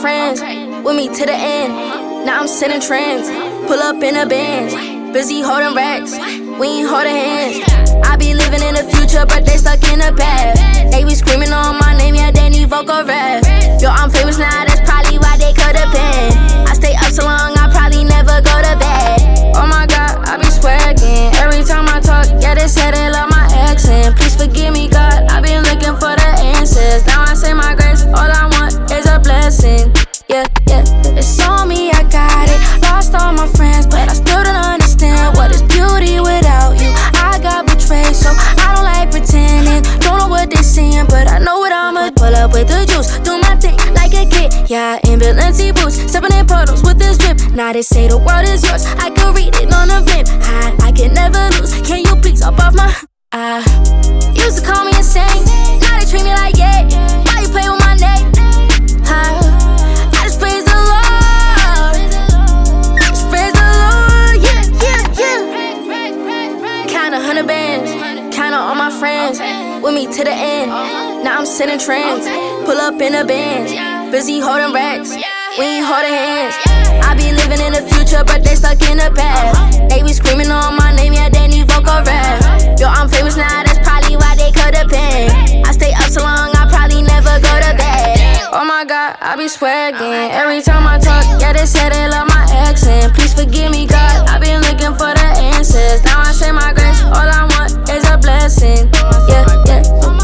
friends with me to the end. Now I'm sending trends. Pull up in a Benz, busy holding racks. We ain't holding hands. I be living in the future, but they stuck in the past. They be screaming on my name, yeah, they need vocal rap. Yo, I'm famous now, that's probably why they cut a pen. I stay up so long, I probably never go to bed. Oh my God, I be swaggin'. Every time I talk, yeah, they say they love my accent. Please forgive me, God, I been looking for the answers. Now I say my grace, all I want is a blessing. Yeah, yeah, it's on me, I got it. Lost all my friends, but I still don't understand what is beauty without you. I got betrayed, so I don't like pretending. Don't know what they saying, but I know what I'ma pull up with the juice. Do my thing like a kid, yeah, in Balenci boots. Stepping in puddles with this drip. Now they say the world is yours, I can read it on a vent. I can never lose, can you please up off my... Used to call me insane, now they treat me like yeah. Why you play with my name? I just praise the Lord. I just praise the Lord, yeah, yeah, yeah. Count 100 bands, count all my friends with me to the end. Now I'm sending trends. Pull up in a Benz, busy holding racks. We ain't holding hands. I be living in the future, but they stuck in the past. They be screaming on my name, yeah, they need vocal rap. Yo, I'm famous now, that's probably why they cut a pen. I stay up so long, I probably never go to bed. Oh my God, I be swaggin'. Every time I talk, yeah, they say they love my accent. Please forgive me, God, I been looking for the answers. Now I say my grace, all I want is a blessing. Yeah, yeah.